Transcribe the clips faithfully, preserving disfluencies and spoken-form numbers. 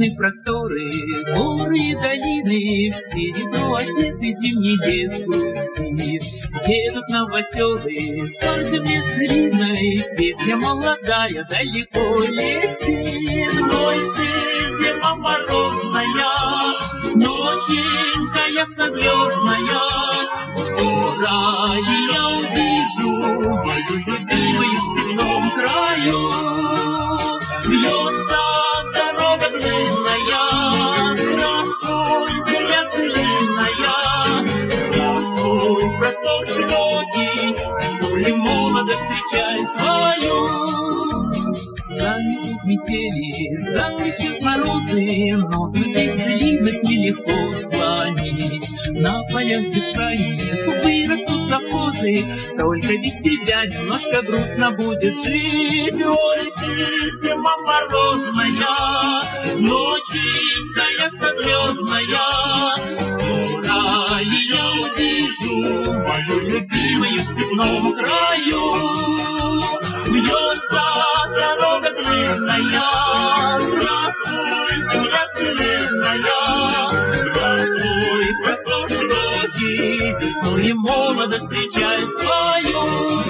Снежные просторы, горы и долины, в серебро одеты зимний лес грустит. Едут новоселы по земле целиной, песня молодая далеко летит. Ой ты, зима морозная, ноченька ясно-звездная, скоро ли я увижу мою любимую в степном краю? Бьется дорога длинная, здравствуй, земля целинная, здравствуй, простор широкий, весной молодость встречай свою. Заметут метели, замечут морозы, но друзей целинных нелегко сломить. На полях бескрайних вырастут совхозы, только без тебя немножко грустно будет жить. Ой ты, зима морозная, ноченька ясно-звездная, скоро ли я увижу мою любимую в степном краю? Бьется дорога длинная, здравствуй, земля целинная, здравствуй, простор широкий, весной и молодость встречай свою.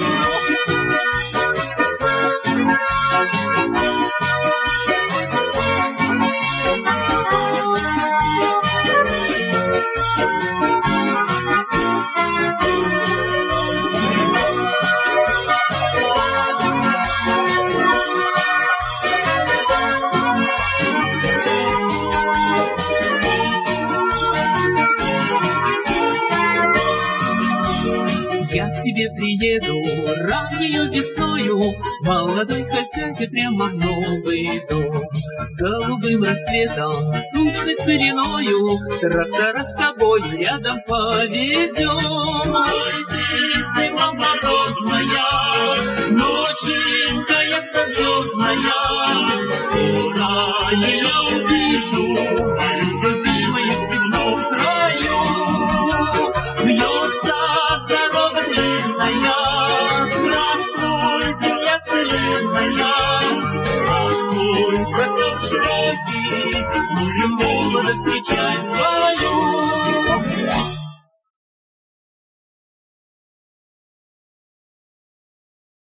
Я к тебе приеду раннею весною, молодой хозяйке прямо в новый дом. С голубым рассветом, тучной целиною, трактора с тобой рядом поведем. Ой ты, зима морозная, ноченька ясно-звездная, скоро ли я увижу мою любимую в степном краю? Бьется дорога длинная, здравствуй, земля целинная, здравствуй, простор широкий, весной и молодость встречай свою.